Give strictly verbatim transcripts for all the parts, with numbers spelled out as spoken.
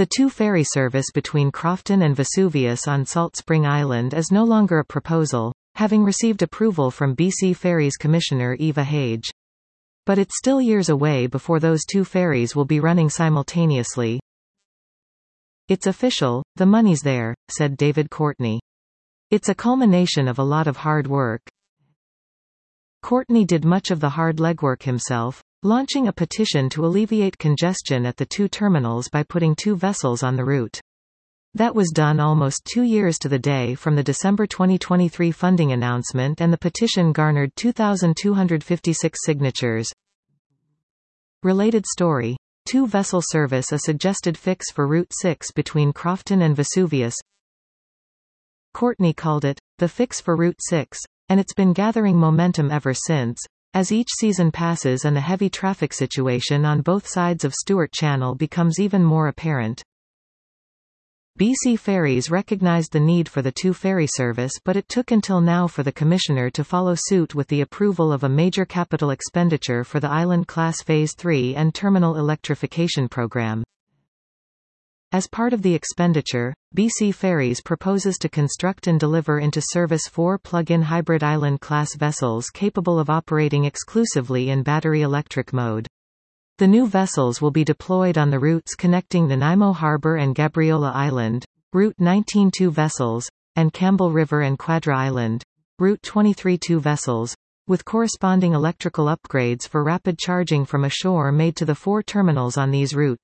The two-ferry service between Crofton and Vesuvius on Salt Spring Island is no longer a proposal, having received approval from B C Ferries Commissioner Eva Hage. But it's still years away before those two ferries will be running simultaneously. "It's official, the money's there," said David Courtney. "It's a culmination of a lot of hard work." Courtney did much of the hard legwork himself, launching a petition to alleviate congestion at the two terminals by putting two vessels on the route. That was done almost two years to the day from the December twenty twenty-three funding announcement, and the petition garnered two thousand two hundred fifty-six signatures. Related story. Two-vessel service a suggested fix for Route six between Crofton and Vesuvius. Courtney called it, the fix for Route six, and it's been gathering momentum ever since, as each season passes and the heavy traffic situation on both sides of Stewart Channel becomes even more apparent. B C Ferries recognized the need for the two-ferry service, but it took until now for the Commissioner to follow suit with the approval of a major capital expenditure for the Island Class Phase three and Terminal Electrification Program. As part of the expenditure, B C Ferries proposes to construct and deliver into service four plug-in hybrid Island-class vessels capable of operating exclusively in battery-electric mode. The new vessels will be deployed on the routes connecting Nanaimo Harbor and Gabriola Island, Route nineteen two vessels, and Campbell River and Quadra Island, Route twenty-three two vessels, with corresponding electrical upgrades for rapid charging from ashore made to the four terminals on these routes.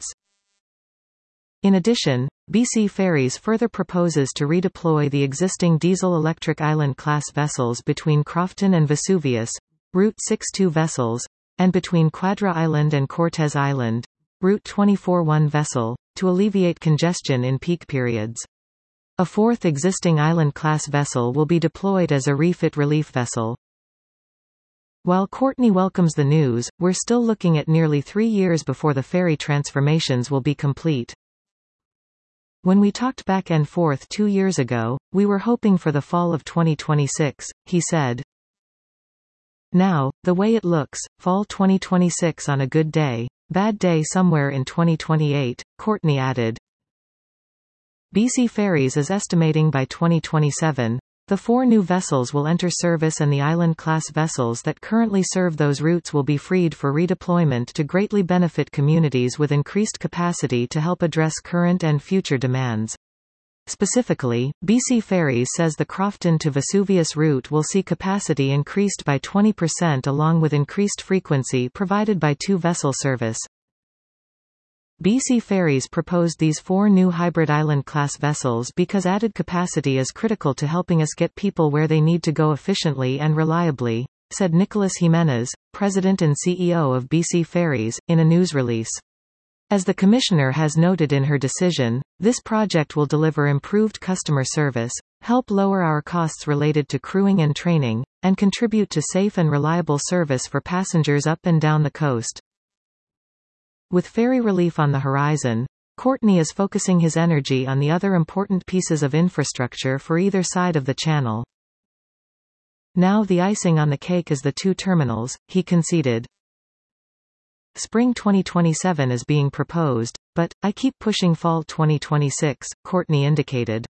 In addition, B C Ferries further proposes to redeploy the existing diesel-electric Island-class vessels between Crofton and Vesuvius, Route sixty-two vessels, and between Quadra Island and Cortez Island, Route twenty-four one vessel, to alleviate congestion in peak periods. A fourth existing Island-class vessel will be deployed as a refit relief vessel. While Courtney welcomes the news, we're still looking at nearly three years before the ferry transformations will be complete. "When we talked back and forth two years ago, we were hoping for the fall of twenty twenty-six, he said. "Now, the way it looks, fall twenty twenty-six on a good day, bad day somewhere in twenty twenty-eight, Courtney added. B C Ferries is estimating by twenty twenty-seven, the four new vessels will enter service and the Island-class vessels that currently serve those routes will be freed for redeployment to greatly benefit communities with increased capacity to help address current and future demands. Specifically, B C Ferries says the Crofton to Vesuvius route will see capacity increased by twenty percent along with increased frequency provided by two-vessel service. B C Ferries proposed these four new hybrid Island-class vessels because added capacity is critical to helping us get people where they need to go efficiently and reliably, said Nicholas Jimenez, President and C E O of B C Ferries, in a news release. As the Commissioner has noted in her decision, this project will deliver improved customer service, help lower our costs related to crewing and training, and contribute to safe and reliable service for passengers up and down the coast. With ferry relief on the horizon, Courtney is focusing his energy on the other important pieces of infrastructure for either side of the channel. Now the icing on the cake is the two terminals, he conceded. Spring twenty twenty-seven is being proposed, but I keep pushing fall twenty twenty-six, Courtney indicated.